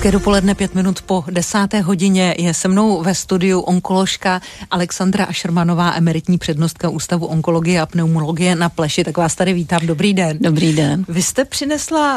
Hezké dopoledne, 5 minut po 10. hodině je se mnou ve studiu onkoložka Alexandra Ašermanová, emeritní přednostka Ústavu onkologie a pneumologie na Pleši. Tak vás tady vítám. Dobrý den. Dobrý den. Vy jste přinesla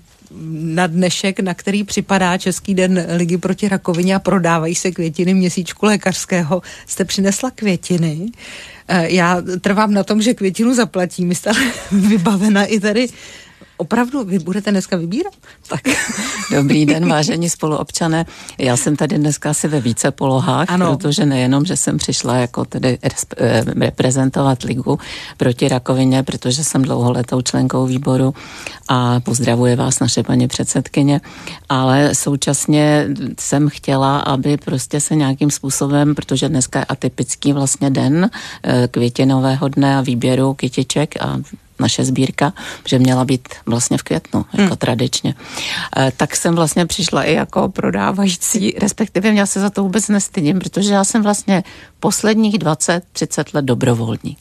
na dnešek, na který připadá Český den ligy proti rakovině a prodávají se květiny měsíčku lékařského, jste přinesla květiny. Já trvám na tom, že květinu zaplatím. Jste vybavena i tady. Opravdu, vy budete dneska vybírat? Tak. Dobrý den, vážení spoluobčané. Já jsem tady dneska asi ve více polohách, ano. Protože nejenom, že jsem přišla jako tedy reprezentovat ligu proti rakovině, protože jsem dlouholetou členkou výboru a pozdravuje vás naše paní předsedkyně, ale současně jsem chtěla, aby prostě se nějakým způsobem, protože dneska je atypický vlastně den květinového dne a výběru kytiček a naše sbírka, že měla být vlastně v květnu, jako tradičně. Tak jsem vlastně přišla i jako prodávající, respektive já se za to vůbec nestydím, protože já jsem vlastně posledních 20-30 let dobrovolník.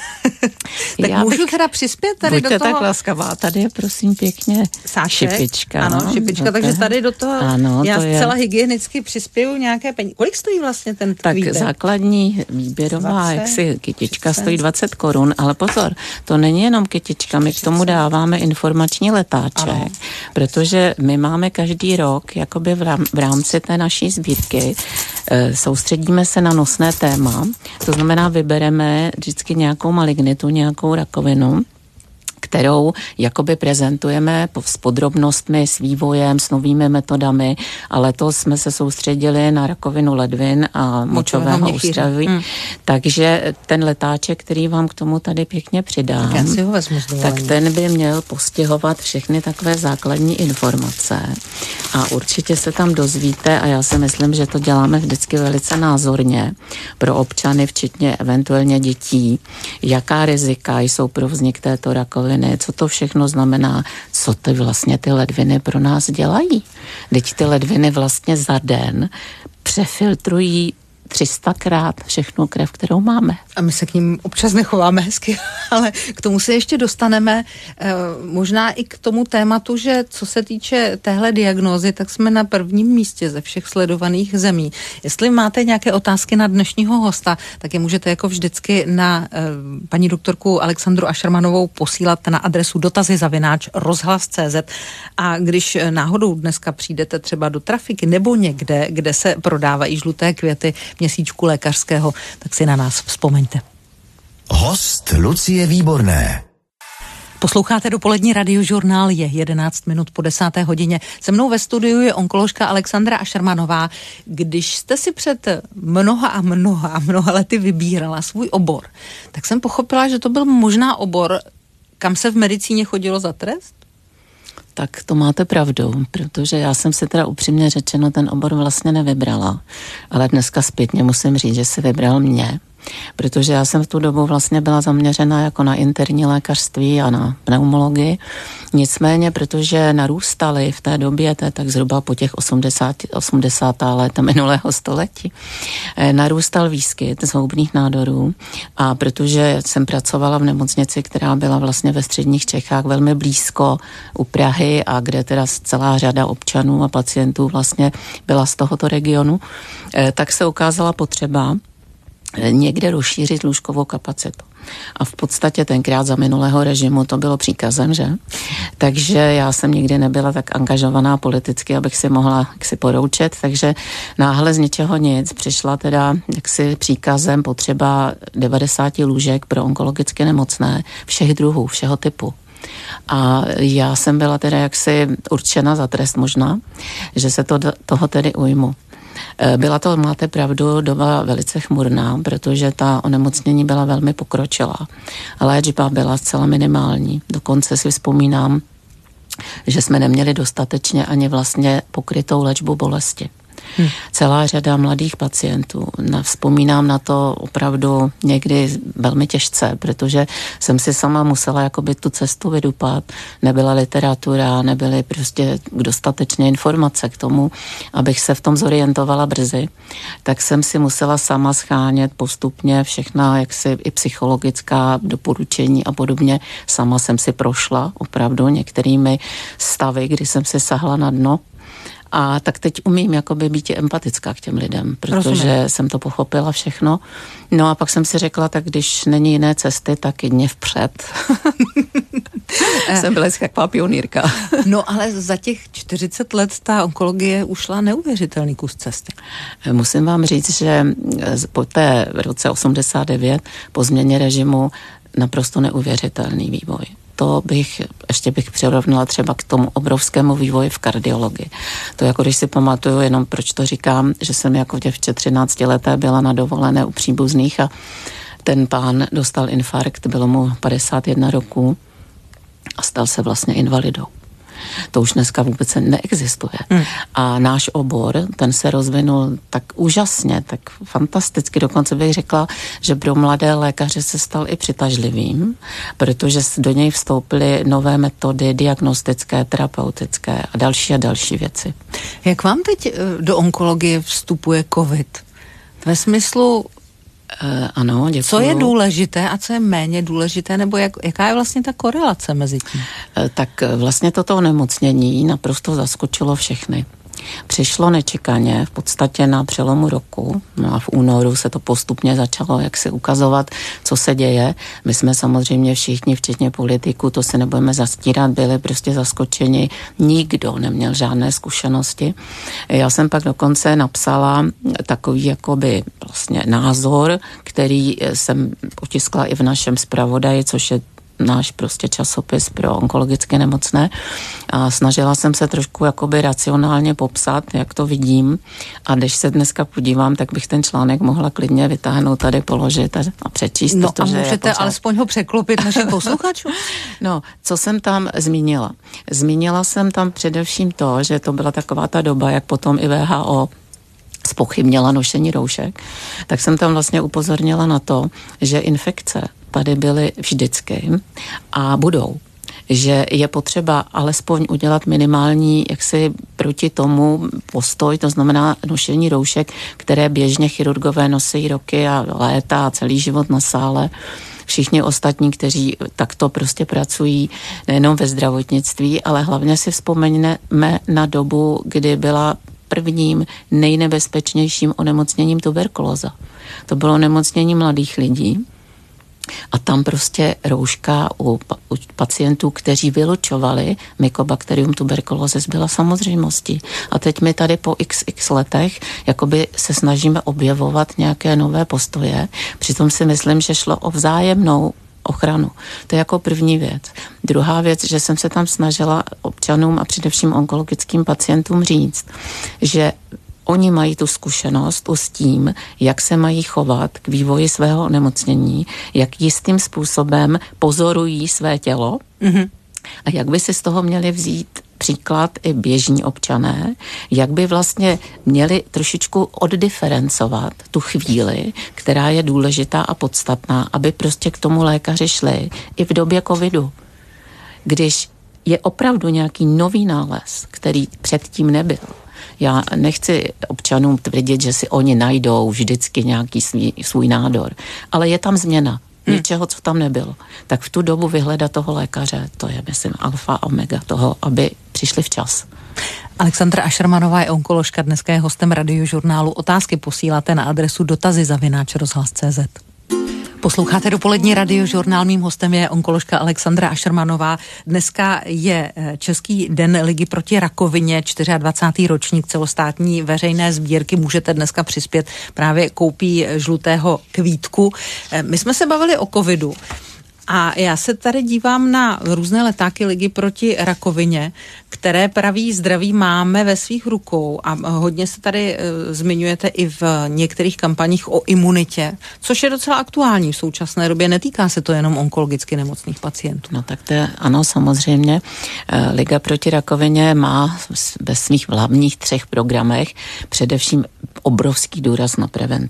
Tak já můžu teda přispět tady do toho? Buďte tak laskavá, tady je prosím pěkně sáček, šipička. Ano, šipička, takže tady do toho ano, já to zcela hygienicky přispěju nějaké peníze. Kolik stojí vlastně ten kvítek? Tak základní výběrová kytička stojí 20 korun, ale pozor, to není jenom kytička, my k tomu dáváme informační letáček, ano. Protože my máme každý rok, jakoby v rámci té naší sbírky, soustředíme se na nosné téma, to znamená vybereme vždycky nějakou malignitu, nějakou rakovinu, kterou jakoby prezentujeme s podrobnostmi, s vývojem, s novými metodami, a letos jsme se soustředili na rakovinu ledvin a močového ústrojí. Takže ten letáček, který vám k tomu tady pěkně přidám, tak já si ho vezmu tak ten by měl postihovat všechny takové základní informace a určitě se tam dozvíte, a já si myslím, že to děláme vždycky velice názorně pro občany, včetně eventuálně dětí, jaká rizika jsou pro vznik této rakoviny, co to všechno znamená, co ty vlastně ty ledviny pro nás dělají. Teď ty ledviny vlastně za den přefiltrují 300krát všechnu krev, kterou máme. A my se k ním občas nechováme hezky, ale k tomu se ještě dostaneme. Možná i k tomu tématu, že co se týče téhle diagnózy, tak jsme na prvním místě ze všech sledovaných zemí. Jestli máte nějaké otázky na dnešního hosta, tak je můžete jako vždycky na paní doktorku Alexandru Ašermanovou posílat na adresu dotazy@rozhlas.cz, a když náhodou dneska přijdete třeba do trafiky nebo někde, kde se prodávají žluté květy měsíčku lékařského, tak si na nás vzpomeňte. Host Lucie Výborné. Posloucháte dopolední radiožurnál, je 11 minut po 10. hodině. Se mnou ve studiu je onkoložka Alexandra Ašermanová. Když jste si před mnoha lety vybírala svůj obor, tak jsem pochopila, že to byl možná obor, kam se v medicíně chodilo za trest? Tak to máte pravdu, protože já jsem si teda upřímně řečeno ten obor vlastně nevybrala, ale dneska zpětně musím říct, že si vybral mě, protože já jsem v tu dobu vlastně byla zaměřena jako na interní lékařství a na pneumologii. Nicméně, protože narůstaly v té době, to je tak zhruba po těch 80. let minulého století, narůstal výskyt zhoubných nádorů, a protože jsem pracovala v nemocnici, která byla vlastně ve středních Čechách velmi blízko u Prahy a kde teda celá řada občanů a pacientů vlastně byla z tohoto regionu, tak se ukázala potřeba někde rozšířit lůžkovou kapacitu. A v podstatě tenkrát za minulého režimu to bylo příkazem, že? Takže já jsem nikdy nebyla tak angažovaná politicky, abych si mohla jaksi poroučet, takže náhle z ničeho nic přišla teda jaksi příkazem potřeba 90 lůžek pro onkologicky nemocné všech druhů, všeho typu. A já jsem byla teda jaksi určena za trest možná, že se toho tedy ujmu. Byla to, máte pravdu, doba velice chmurná, protože ta onemocnění byla velmi pokročilá. Léčba byla zcela minimální. Dokonce si vzpomínám, že jsme neměli dostatečně ani vlastně pokrytou léčbu bolesti. Celá řada mladých pacientů. Vzpomínám na to opravdu někdy velmi těžce, protože jsem si sama musela jakoby tu cestu vydupat. Nebyla literatura, nebyly prostě dostatečné informace k tomu, abych se v tom zorientovala brzy. Tak jsem si musela sama schánět postupně všechna jaksi i psychologická doporučení a podobně. Sama jsem si prošla opravdu některými stavy, kdy jsem si sahla na dno. A tak teď umím jakoby být empatická k těm lidem, protože jsem to pochopila všechno. No a pak jsem si řekla, tak když není jiné cesty, tak jedině vpřed. Jsem byla taková pionýrka. No ale za těch 40 let ta onkologie ušla neuvěřitelný kus cesty. Musím vám říct, že po té roce 89, po změně režimu, naprosto neuvěřitelný vývoj. To bych přirovnala třeba k tomu obrovskému vývoji v kardiologii. To jako když si pamatuju, jenom proč to říkám, že jsem jako děvče 13 leté byla na dovolené u příbuzných a ten pán dostal infarkt, bylo mu 51 roků a stal se vlastně invalidou. To už dneska vůbec neexistuje. A náš obor, ten se rozvinul tak úžasně, tak fantasticky, dokonce bych řekla, že pro mladé lékaře se stal i přitažlivým, protože do něj vstoupily nové metody diagnostické, terapeutické a další věci. Jak vám teď do onkologie vstupuje COVID? Ve smyslu, ano, děkuju. Co je důležité a co je méně důležité, nebo jaká je vlastně ta korelace mezi tím? Tak vlastně toto onemocnění naprosto zaskočilo všechny. Přišlo nečekaně, v podstatě na přelomu roku, no a v únoru se to postupně začalo jaksi ukazovat, co se děje. My jsme samozřejmě všichni, včetně politiků, to si nebudeme zastírat, byli prostě zaskočeni. Nikdo neměl žádné zkušenosti. Já jsem pak dokonce napsala takový jakoby vlastně názor, který jsem otiskla i v našem zpravodaji, což je náš prostě časopis pro onkologicky nemocné a snažila jsem se trošku jakoby racionálně popsat, jak to vidím a když se dneska podívám, tak bych ten článek mohla klidně vytáhnout tady, položit a přečíst. No a můžete alespoň ho překlopit našim posluchačům? No, co jsem tam zmínila? Zmínila jsem tam především to, že to byla taková ta doba, jak potom i WHO zpochybnila nošení roušek, tak jsem tam vlastně upozornila na to, že infekce tady byly vždycky a budou. Že je potřeba alespoň udělat minimální jaksi proti tomu postoj, to znamená nošení roušek, které běžně chirurgové nosí roky a léta a celý život na sále. Všichni ostatní, kteří takto prostě pracují nejenom ve zdravotnictví, ale hlavně si vzpomeňme na dobu, kdy byla prvním nejnebezpečnějším onemocněním tuberkulóza. To bylo onemocnění mladých lidí a tam prostě rouška u pacientů, kteří vylučovali Mycobacterium tuberculosis, byla samozřejmostí. A teď my tady po xx letech jakoby se snažíme objevovat nějaké nové postoje. Přitom si myslím, že šlo o vzájemnou ochranu. To je jako první věc. Druhá věc, že jsem se tam snažila občanům a především onkologickým pacientům říct, že oni mají tu zkušenost s tím, jak se mají chovat k vývoji svého onemocnění, jak jistým způsobem pozorují své tělo a jak by si z toho měli vzít příklad i běžní občané, jak by vlastně měli trošičku oddiferencovat tu chvíli, která je důležitá a podstatná, aby prostě k tomu lékaři šli i v době covidu. Když je opravdu nějaký nový nález, který předtím nebyl, já nechci občanům tvrdit, že si oni najdou vždycky nějaký svůj nádor, ale je tam změna. Něčeho, co tam nebylo. Tak v tu dobu vyhledat toho lékaře, to je, myslím, alfa a omega toho, aby přišli včas. Alexandra Ašermanová je onkoložka, dneska je hostem Radiožurnálu. Otázky posíláte na adresu dotazy@rozhlas.cz. Posloucháte dopolední Radiožurnál, mým hostem je onkoložka Alexandra Ašermanová. Dneska je Český den ligy proti rakovině, 24. ročník celostátní veřejné sbírky. Můžete dneska přispět právě koupí žlutého kvítku. My jsme se bavili o covidu. A já se tady dívám na různé letáky ligy proti rakovině, které praví zdraví máme ve svých rukou a hodně se tady zmiňujete i v některých kampaních o imunitě, což je docela aktuální v současné době. Netýká se to jenom onkologicky nemocných pacientů. No tak to je, ano, samozřejmě. Liga proti rakovině má ve svých hlavních 3 programech především obrovský důraz na prevenci.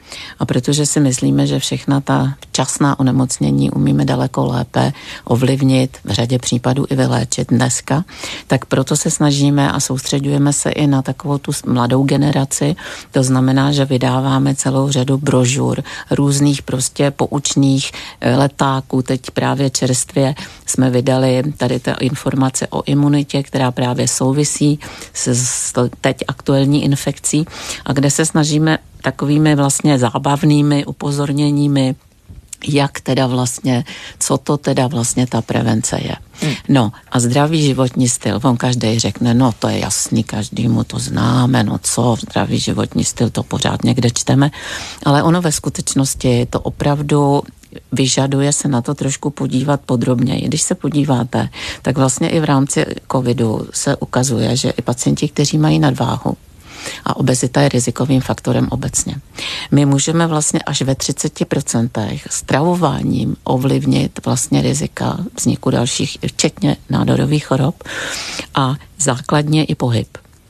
A protože si myslíme, že všechna ta včasná onemocnění umíme daleko lépe ovlivnit, v řadě případů i vyléčit dneska, tak proto se snažíme a soustředujeme se i na takovou tu mladou generaci. To znamená, že vydáváme celou řadu brožur, různých prostě poučných letáků. Teď právě čerstvě jsme vydali tady ta informace o imunitě, která právě souvisí s teď aktuální infekcí a kde se snažíme takovými vlastně zábavnými upozorněními, jak teda vlastně, co to teda vlastně ta prevence je. No a zdravý životní styl, on každý řekne, no to je jasný, každému to známe, no co, zdravý životní styl, to pořád někde čteme, ale ono ve skutečnosti to opravdu vyžaduje se na to trošku podívat podrobněji. Když se podíváte, tak vlastně i v rámci covidu se ukazuje, že i pacienti, kteří mají nadváhu, a obezita je rizikovým faktorem obecně. My můžeme vlastně až ve 30% stravováním ovlivnit vlastně rizika vzniku dalších, včetně nádorových chorob a základně i pohyb.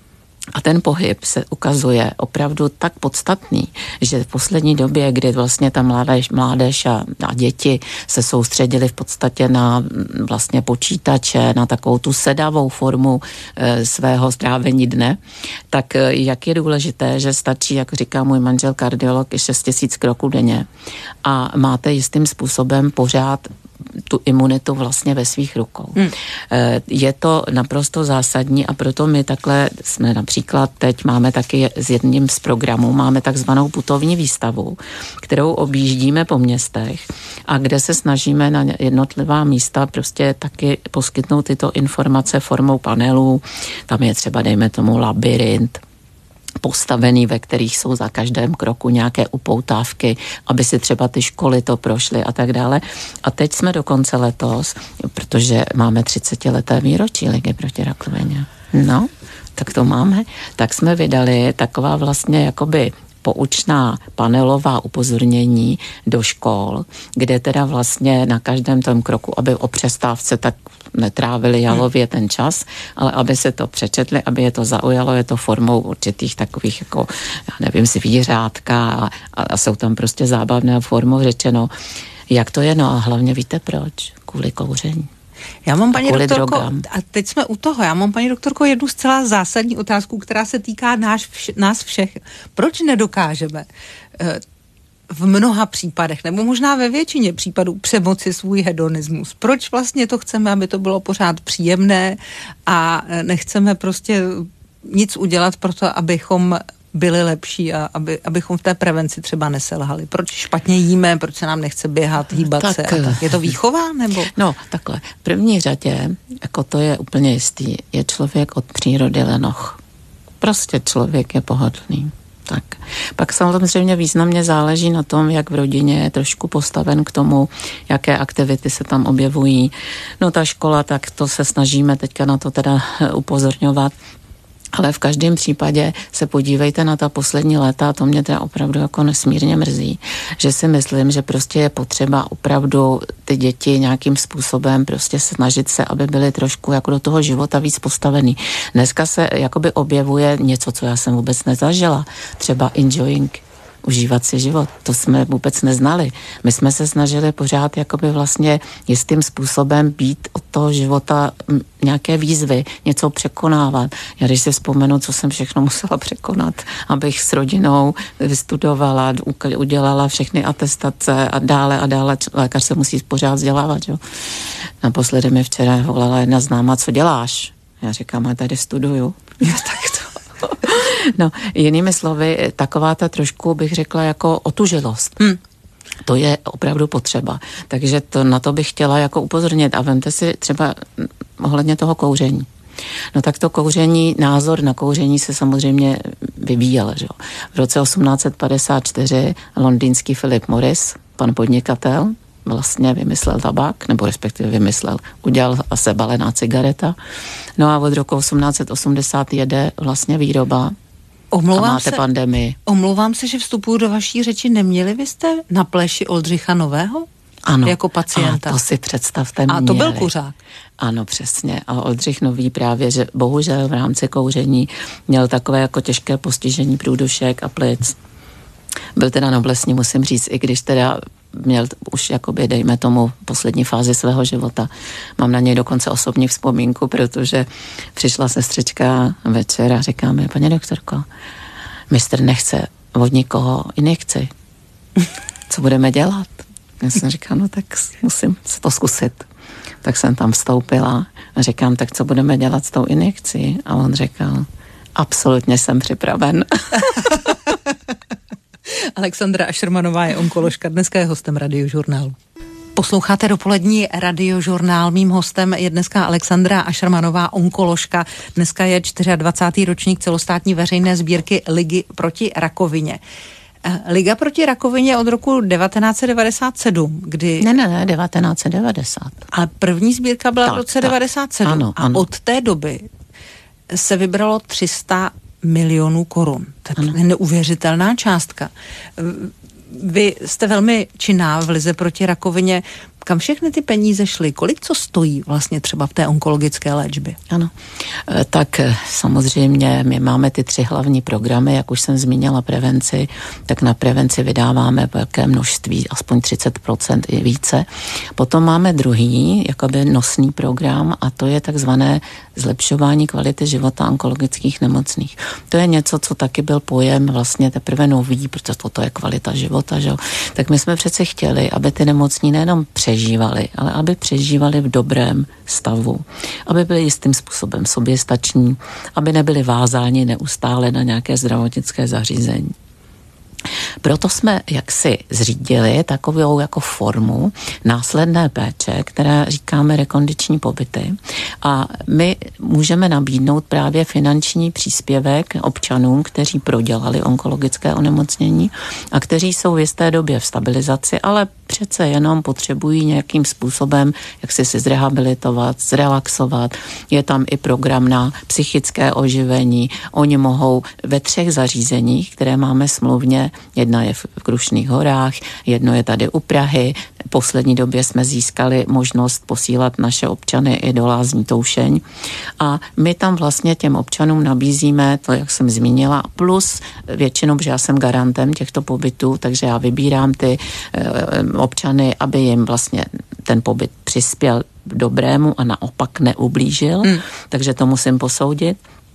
A ten pohyb se ukazuje opravdu tak podstatný, že v poslední době, kdy vlastně ta mládež a děti se soustředili v podstatě na vlastně počítače, na takovou tu sedavou formu svého strávení dne, tak jak je důležité, že stačí, jak říká můj manžel kardiolog, 6 000 kroků denně a máte jistým způsobem pořád tu imunitu vlastně ve svých rukou. Je to naprosto zásadní a proto my takhle jsme například teď máme taky s jedním z programů, máme takzvanou putovní výstavu, kterou objíždíme po městech a kde se snažíme na jednotlivá místa prostě taky poskytnout tyto informace formou panelů. Tam je třeba, dejme tomu, labyrint, postavený, ve kterých jsou za každém kroku nějaké upoutávky, aby si třeba ty školy to prošly a tak dále. A teď jsme dokonce letos, protože máme 30leté výročí Ligy proti rakovině. No, tak to máme. Tak jsme vydali taková vlastně jakoby poučná panelová upozornění do škol, kde teda vlastně na každém tom kroku, aby o přestávce tak netrávili jalově ten čas, ale aby se to přečetli, aby je to zaujalo, je to formou určitých takových jako, já nevím, zvířátka a jsou tam prostě zábavné formou řečeno, jak to je, no a hlavně víte proč? Kvůli kouření. Já mám, paní doktorko, drogám. a teď jsme u toho, já mám, paní doktorko, jednu zcela zásadní otázku, která se týká nás všech. Proč nedokážeme v mnoha případech, nebo možná ve většině případů přemoci svůj hedonismus? Proč vlastně to chceme, aby to bylo pořád příjemné a nechceme prostě nic udělat pro to, abychom byli lepší a abychom v té prevenci třeba neselhali? Proč špatně jíme, proč se nám nechce běhat, hýbat se? A tak. Je to výchova, nebo? No, takhle. V první řadě, jako to je úplně jistý, je člověk od přírody lenoch. Prostě člověk je pohodlný. Tak. Pak samozřejmě významně záleží na tom, jak v rodině je trošku postaven k tomu, jaké aktivity se tam objevují. No ta škola, tak to se snažíme teďka na to teda upozorňovat. Ale v každém případě se podívejte na ta poslední léta a to mě teda opravdu jako nesmírně mrzí, že si myslím, že prostě je potřeba opravdu ty děti nějakým způsobem prostě snažit se, aby byly trošku jako do toho života víc postavený. Dneska se jakoby objevuje něco, co já jsem vůbec nezažila, třeba enjoying, užívat si život. To jsme vůbec neznali. My jsme se snažili pořád jakoby vlastně jistým způsobem být od toho života nějaké výzvy, něco překonávat. Já když si vzpomenu, co jsem všechno musela překonat, abych s rodinou vystudovala, udělala všechny atestace a dále. Lékař se musí pořád vzdělávat, jo. Naposledy mi včera volala jedna známá, co děláš? Já říkám, já tady studuju. Já tak to. No, jinými slovy, taková ta trošku, bych řekla, jako otužilost. To je opravdu potřeba. Takže na to bych chtěla jako upozornit. A vemte si třeba ohledně toho kouření. No tak to kouření, názor na kouření se samozřejmě vyvíjel. Že? V roce 1854 londýnský Philip Morris, pan podnikatel, vlastně vymyslel tabák, nebo respektive udělal se balená cigareta. No a od roku 1880 jede vlastně výroba a máte pandemii. Omlouvám se, že vstupuju do vaší řeči. Neměli vy jste na pleši Oldřicha Nového? Ano. Jako pacienta. A to si představte měli. A to byl kuřák. Ano, přesně. A Oldřich Nový právě, že bohužel v rámci kouření měl takové jako těžké postižení průdušek a plic. byl teda noblesní, musím říct, i když teda měl už jakoby, dejme tomu, poslední fázi svého života. Mám na něj dokonce osobní vzpomínku, protože přišla sestřička večer a říká mi, paní doktorko, mistr nechce od nikoho injekci. Co budeme dělat? Já jsem říkala, no tak musím to zkusit. Tak jsem tam vstoupila a říkám, tak co budeme dělat s tou injekcí? A on říkal, absolutně jsem připraven. Alexandra Ašermanová je onkoložka, dneska je hostem Radiožurnálu. Posloucháte dopolední Radiožurnál. Mým hostem je dneska Alexandra Ašermanová, onkoložka. Dneska je 24. ročník celostátní veřejné sbírky Ligy proti rakovině. Liga proti rakovině od roku 1997, kdy... Ne, 1990. Ale první sbírka byla v roce 1997. Ano. A od té doby se vybralo 300 milionů korun. To je neuvěřitelná částka. Vy jste velmi činná v Lize proti rakovině. Kam všechny ty peníze šly? Kolik co stojí vlastně třeba v té onkologické léčbě? Ano, tak samozřejmě my máme ty 3 hlavní programy, jak už jsem zmínila prevenci, tak na prevenci vydáváme velké množství, aspoň 30% i více. Potom máme druhý, jakoby nosný program a to je takzvané zlepšování kvality života onkologických nemocných. To je něco, co taky byl pojem vlastně teprve nový, protože toto je kvalita života, že? Tak my jsme přece chtěli, aby ty nemocní nejenom přežívali, ale aby přežívali v dobrém stavu, aby byli jistým způsobem soběstační, aby nebyli vázáni neustále na nějaké zdravotnické zařízení. Proto jsme jaksi zřídili takovou jako formu následné péče, která říkáme rekondiční pobyty. A my můžeme nabídnout právě finanční příspěvek občanům, kteří prodělali onkologické onemocnění a kteří jsou v jisté době v stabilizaci, ale přece jenom potřebují nějakým způsobem, jak si zrehabilitovat, zrelaxovat. Je tam i program na psychické oživení. Oni mohou ve 3 zařízeních, které máme smluvně, jedna je v Krušných horách, jedno je tady u Prahy. V poslední době jsme získali možnost posílat naše občany i do Lázní Toušeň. A my tam vlastně těm občanům nabízíme to, jak jsem zmínila, plus většinou, že já jsem garantem těchto pobytů, takže já vybírám ty občany, aby jim vlastně ten pobyt přispěl dobrému a naopak neublížil, takže to musím posoudit.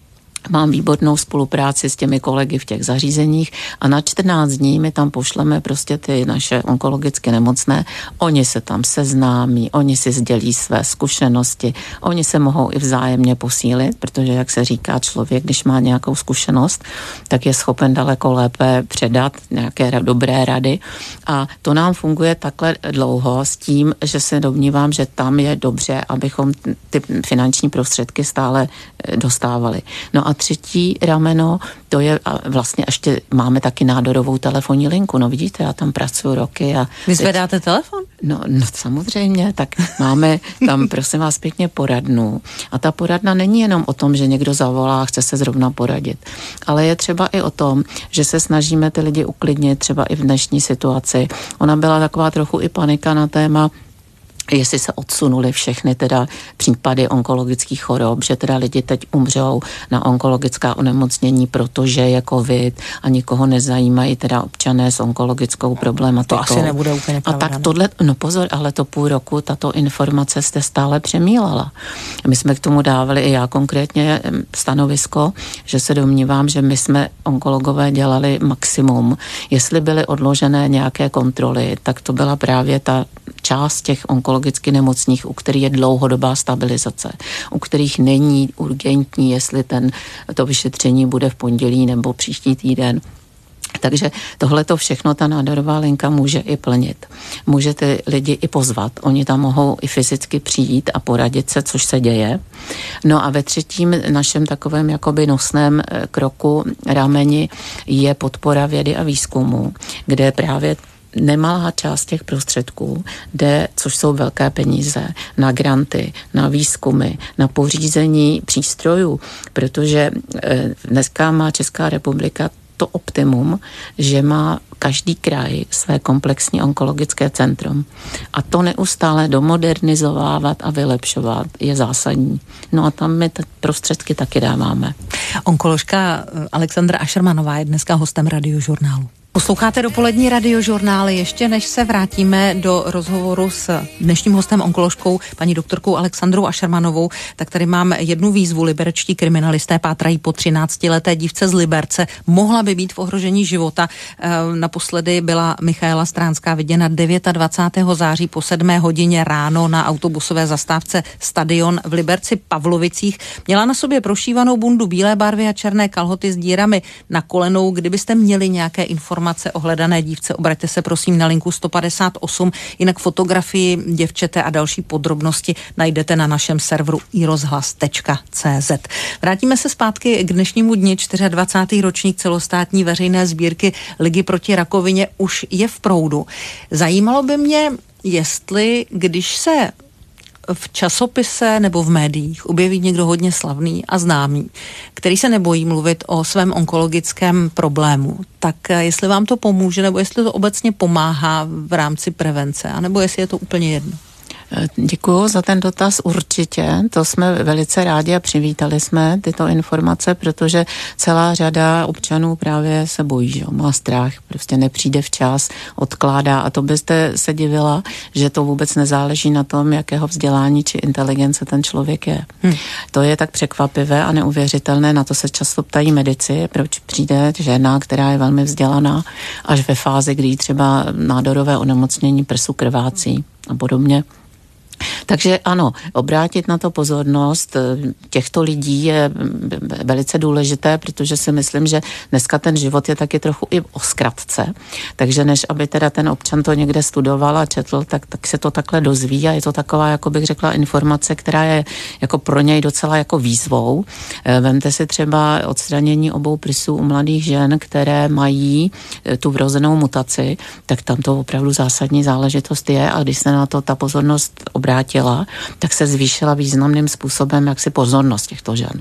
Mám výbornou spolupráci s těmi kolegy v těch zařízeních a na 14 dní my tam pošleme prostě ty naše onkologicky nemocné. Oni se tam seznámí, oni si sdělí své zkušenosti, oni se mohou i vzájemně posílit, protože jak se říká, člověk, když má nějakou zkušenost, tak je schopen daleko lépe předat nějaké dobré rady a to nám funguje takhle dlouho s tím, že se domnívám, že tam je dobře, abychom ty finanční prostředky stále dostávali. No a třetí rameno, to je vlastně ještě máme taky nádorovou telefonní linku. No vidíte, já tam pracuji roky. A vy zvedáte telefon? No samozřejmě, tak máme tam prosím vás pěkně poradnu. A ta poradna není jenom o tom, že někdo zavolá a chce se zrovna poradit, ale je třeba i o tom, že se snažíme ty lidi uklidnit třeba i v dnešní situaci. Ona byla taková trochu i panika na téma, jestli se odsunuly všechny teda případy onkologických chorob, že teda lidi teď umřou na onkologická onemocnění, protože je covid a nikoho nezajímají teda občané s onkologickou problematikou. To asi nebude úplně pravda. A tak tohle, no pozor, ale to půl roku tato informace jste stále přemílala. My jsme k tomu dávali i já konkrétně stanovisko, že se domnívám, že my jsme onkologové dělali maximum. Jestli byly odložené nějaké kontroly, tak to byla právě ta část těch onkologicky nemocných, u kterých je dlouhodobá stabilizace, u kterých není urgentní, jestli to vyšetření bude v pondělí nebo příští týden. Takže tohleto všechno ta nádorová linka může i plnit. Může ty lidi i pozvat. Oni tam mohou i fyzicky přijít a poradit se, což se děje. No a ve třetím našem takovém jakoby nosném kroku rameni je podpora vědy a výzkumu, kde právě nemalá část těch prostředků jde, což jsou velké peníze, na granty, na výzkumy, na pořízení přístrojů, protože dneska má Česká republika to optimum, že má každý kraj své komplexní onkologické centrum. A to neustále domodernizovávat a vylepšovat je zásadní. No a tam my ty prostředky taky dáváme. Onkoložka Alexandra Ašermanová je dneska hostem Radiožurnálu. Posloucháte dopolední radiožurnály. Ještě než se vrátíme do rozhovoru s dnešním hostem onkoložkou, paní doktorkou Alexandrou Ašermanovou, tak tady mám jednu výzvu. Liberečtí kriminalisté pátrají po 13leté dívce z Liberce. Mohla by být v ohrožení života. Naposledy byla Michaela Stránská viděna 29. září po 7 hodině ráno na autobusové zastávce Stadion v Liberci Pavlovicích. Měla na sobě prošívanou bundu bílé barvy a černé kalhoty s dírami na kolenou. Kdybyste měli nějaké informace o hledané dívce, obraťte se prosím na linku 158, jinak fotografii děvčete a další podrobnosti najdete na našem serveru irozhlas.cz. Vrátíme se zpátky k dnešnímu dni. 24. ročník celostátní veřejné sbírky Ligy proti rakovině už je v proudu. Zajímalo by mě, jestli když se v časopise nebo v médiích objeví někdo hodně slavný a známý, který se nebojí mluvit o svém onkologickém problému, tak jestli vám to pomůže, nebo jestli to obecně pomáhá v rámci prevence, anebo jestli je to úplně jedno. Děkuju za ten dotaz, určitě, to jsme velice rádi a přivítali jsme tyto informace, protože celá řada občanů právě se bojí, že má strach, prostě nepřijde včas, odkládá a to byste se divila, že to vůbec nezáleží na tom, jakého vzdělání či inteligence ten člověk je. To je tak překvapivé a neuvěřitelné, na to se často ptají medici, proč přijde žena, která je velmi vzdělaná, až ve fázi, kdy třeba nádorové onemocnění prsu krvácí a podobně. Takže ano, obrátit na to pozornost těchto lidí je velice důležité, protože si myslím, že dneska ten život je taky trochu i o zkratce. Takže než aby teda ten občan to někde studoval a četl, tak se to takhle dozví a je to taková, jako bych řekla, informace, která je jako pro něj docela jako výzvou. Vemte si třeba odstranění obou prsů u mladých žen, které mají tu vrozenou mutaci, tak tam to opravdu zásadní záležitost je a když se na to ta pozornost obrátila, tak se zvýšila významným způsobem jaksi pozornost těchto žen.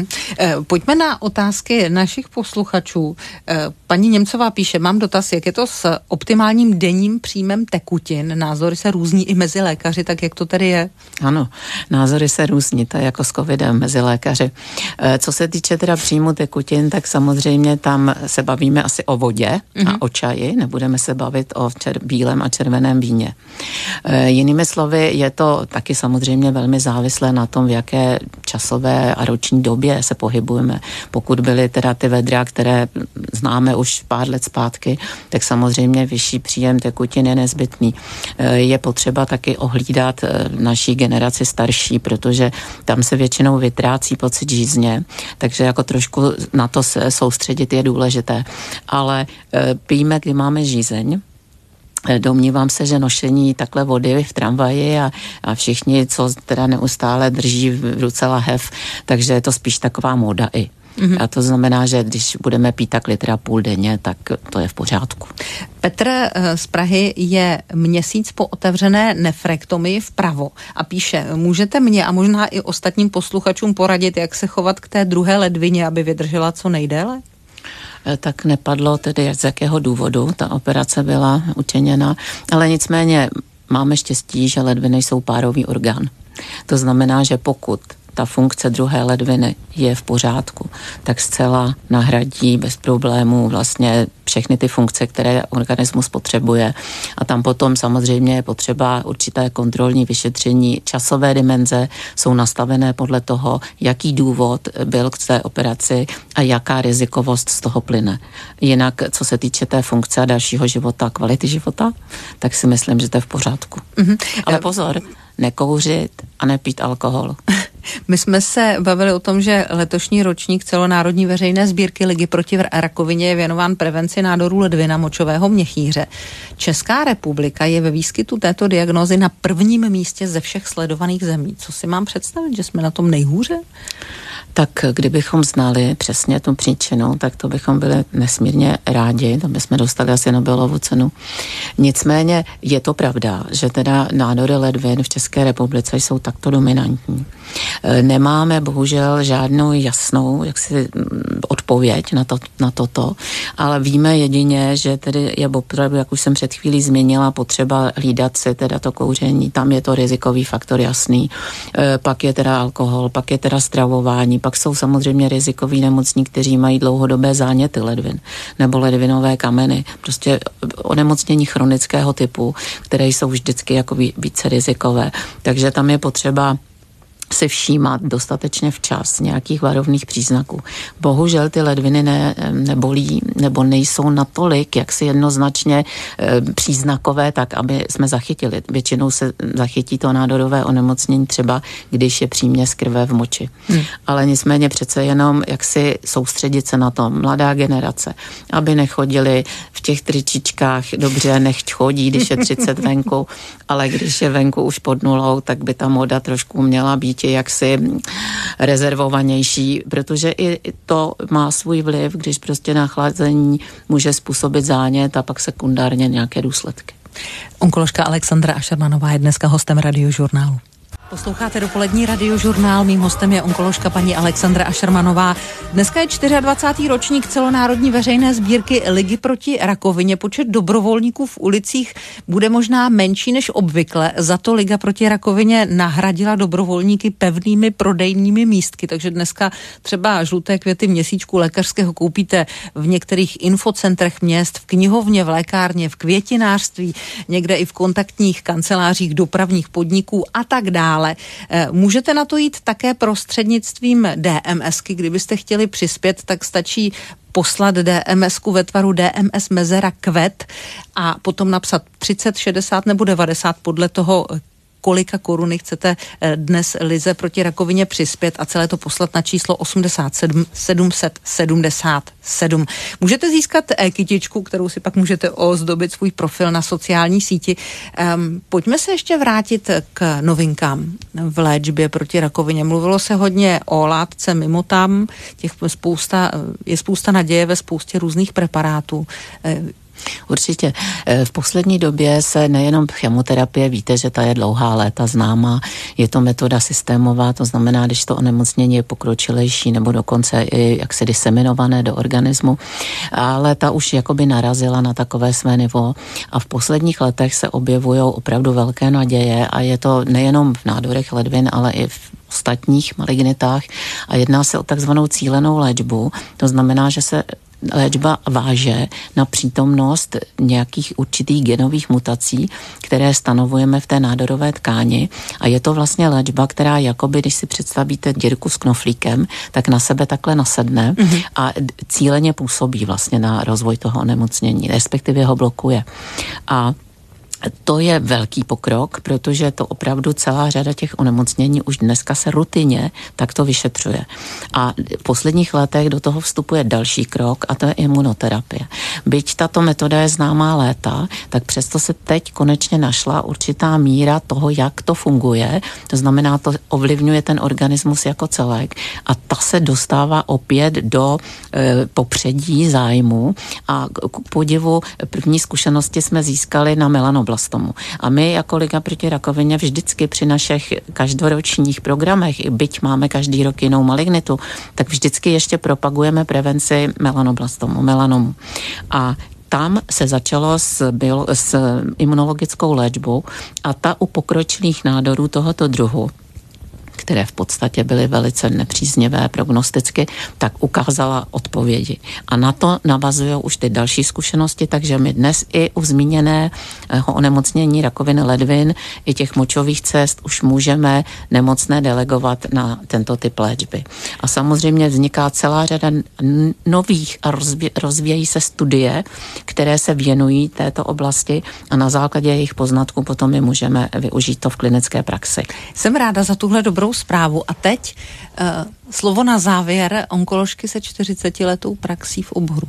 Pojďme na otázky našich posluchačů. Paní Němcová píše, mám dotaz, jak je to s optimálním denním příjmem tekutin? Názory se různí i mezi lékaři, tak jak to tedy je? Ano, názory se různí, to je jako s covidem mezi lékaři. Co se týče teda příjmu tekutin, tak samozřejmě tam se bavíme asi o vodě a o čaji, nebudeme se bavit o bílém a červeném víně. Jinými slovy, je to taky samozřejmě velmi závislé na tom, v jaké časové a roční době se pohybujeme. Pokud byly teda ty vedra, které známe už pár let zpátky, tak samozřejmě vyšší příjem tekutin je nezbytný. Je potřeba taky ohlídat naší generaci starší, protože tam se většinou vytrácí pocit žízně, takže jako trošku na to se soustředit je důležité. Ale pijme, kdy máme žízeň. Domnívám se, že nošení takhle vody v tramvaji a všichni, co teda neustále drží v ruce lahev, takže je to spíš taková móda i. A to znamená, že když budeme pít tak litra půl denně, tak to je v pořádku. Petr z Prahy je měsíc po otevřené nefrektomii vpravo a píše, můžete mě a možná i ostatním posluchačům poradit, jak se chovat k té druhé ledvině, aby vydržela co nejdéle? Tak nepadlo tedy, z jakého důvodu ta operace byla učiněna, ale nicméně máme štěstí, že ledviny jsou párový orgán. To znamená, že pokud ta funkce druhé ledviny je v pořádku, tak zcela nahradí bez problémů vlastně všechny ty funkce, které organismus potřebuje. A tam potom samozřejmě je potřeba určité kontrolní vyšetření. Časové dimenze jsou nastavené podle toho, jaký důvod byl k té operaci a jaká rizikovost z toho plyne. Jinak, co se týče té funkce a dalšího života, kvality života, tak si myslím, že to je v pořádku. Ale pozor, nekouřit a nepít alkohol. My jsme se bavili o tom, že letošní ročník celonárodní veřejné sbírky Ligy proti rakovině je věnován prevenci nádorů ledvina močového měchýře. Česká republika je ve výskytu této diagnózy na prvním místě ze všech sledovaných zemí. Co si mám představit, že jsme na tom nejhůře? Tak kdybychom znali přesně tu příčinu, tak to bychom byli nesmírně rádi, to bychom dostali asi Nobelovu cenu. Nicméně je to pravda, že teda nádory ledvin v České republice jsou takto dominantní. Nemáme bohužel žádnou jasnou odpověď odpověď na toto, ale víme jedině, že tedy je opravdu, jak už jsem před chvílí změnila, potřeba hlídat si teda to kouření, tam je to rizikový faktor jasný, pak je teda alkohol, pak je teda stravování, pak jsou samozřejmě rizikoví nemocní, kteří mají dlouhodobé záněty ledvin nebo ledvinové kameny, prostě onemocnění chronického typu, které jsou vždycky jako více rizikové, takže tam je potřeba si všímat dostatečně včas nějakých varovných příznaků. Bohužel ty ledviny nebolí nebo nejsou natolik jaksi jednoznačně příznakové, tak aby jsme zachytili. Většinou se zachytí to nádorové onemocnění třeba, když je příměs krve v moči. Ale nicméně přece jenom jaksi soustředit se na to, mladá generace, aby nechodili v těch tričičkách, dobře, nechť chodí, když je 30 venku, ale když je venku už pod nulou, tak by ta moda trošku měla být jaksi rezervovanější, protože i to má svůj vliv, když prostě nachlazení může způsobit zánět a pak sekundárně nějaké důsledky. Onkoložka Alexandra Ašermanová je dneska hostem Radiožurnálu. Posloucháte dopolední Radiožurnál, mým hostem je onkoložka paní Alexandra Ašermanová. Dneska je 24. ročník celonárodní veřejné sbírky Ligy proti rakovině. Počet dobrovolníků v ulicích bude možná menší než obvykle, za to Liga proti rakovině nahradila dobrovolníky pevnými prodejními místky, takže dneska třeba žluté květy měsíčku lékařského koupíte v některých infocentrech měst, v knihovně, v lékárně, v květinářství, někde i v kontaktních kancelářích dopravních podniků a tak dále. Můžete na to jít také prostřednictvím DMSky, kdybyste chtěli přispět, tak stačí poslat DMSku ve tvaru DMS mezera kvet a potom napsat 30, 60 nebo 90 podle toho, kolika koruny chcete dnes Lize proti rakovině přispět a celé to poslat na číslo 87 777. Můžete získat kytičku, kterou si pak můžete ozdobit svůj profil na sociální síti. Pojďme se ještě vrátit k novinkám v léčbě proti rakovině. Mluvilo se hodně o látce Mimotam, je spousta naděje ve spoustě různých preparátů. Určitě. V poslední době se nejenom chemoterapie, víte, že ta je dlouhá léta známá, je to metoda systémová, to znamená, když to onemocnění je pokročilejší nebo dokonce i jak se diseminované do organismu, ale ta už jakoby narazila na takové své nivo a v posledních letech se objevují opravdu velké naděje a je to nejenom v nádorech ledvin, ale i v ostatních malignitách a jedná se o takzvanou cílenou léčbu, to znamená, že se léčba váže na přítomnost nějakých určitých genových mutací, které stanovujeme v té nádorové tkáni a je to vlastně léčba, která jakoby, když si představíte dírku s knoflíkem, tak na sebe takhle nasedne a cíleně působí vlastně na rozvoj toho onemocnění, respektive ho blokuje. A to je velký pokrok, protože to opravdu celá řada těch onemocnění už dneska se rutině takto vyšetřuje. A v posledních letech do toho vstupuje další krok a to je imunoterapie. Byť tato metoda je známá léta, tak přesto se teď konečně našla určitá míra toho, jak to funguje. To znamená, to ovlivňuje ten organismus jako celek a ta se dostává opět do popředí zájmu a k podivu první zkušenosti jsme získali na melanoblastomu. A my jako Liga proti rakovině vždycky při našich každoročních programech, i byť máme každý rok jinou malignitu, tak vždycky ještě propagujeme prevenci melanomu. A tam se začalo s imunologickou léčbou a ta u pokročilých nádorů tohoto druhu, které v podstatě byly velice nepříznivé prognosticky, tak ukázala odpovědi. A na to navazují už ty další zkušenosti, takže my dnes i u zmíněného onemocnění rakoviny ledvin i těch močových cest už můžeme nemocné delegovat na tento typ léčby. A samozřejmě vzniká celá řada nových a rozvíjejí se studie, které se věnují této oblasti a na základě jejich poznatků potom my můžeme využít to v klinické praxi. Jsem ráda za tuhle dobrou zprávu. A teď slovo na závěr onkoložky se 40letou praxí v oboru.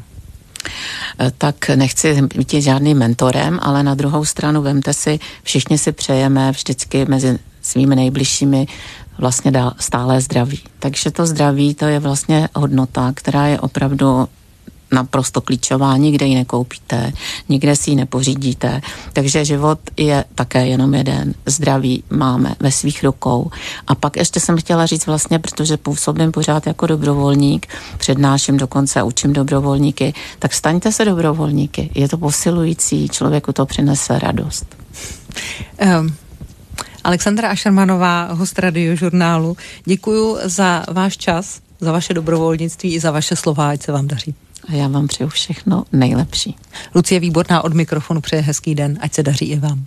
Tak nechci být žádným mentorem, ale na druhou stranu vemte si, všichni si přejeme vždycky mezi svými nejbližšími vlastně stále zdraví. Takže to zdraví, to je vlastně hodnota, která je opravdu naprosto klíčová, nikde ji nekoupíte, nikde si ji nepořídíte, takže život je také jenom jeden. Zdraví máme ve svých rukou. A pak ještě jsem chtěla říct vlastně, protože působím pořád jako dobrovolník, přednáším dokonce, učím dobrovolníky, tak staňte se dobrovolníky. Je to posilující, člověku to přinese radost. Alexandra Ašermanová, host Radiožurnálu, děkuju za váš čas, za vaše dobrovolnictví i za vaše slova, ať se vám daří. A já vám přeju všechno nejlepší. Lucie Výborná od mikrofonu přeje hezký den, ať se daří i vám.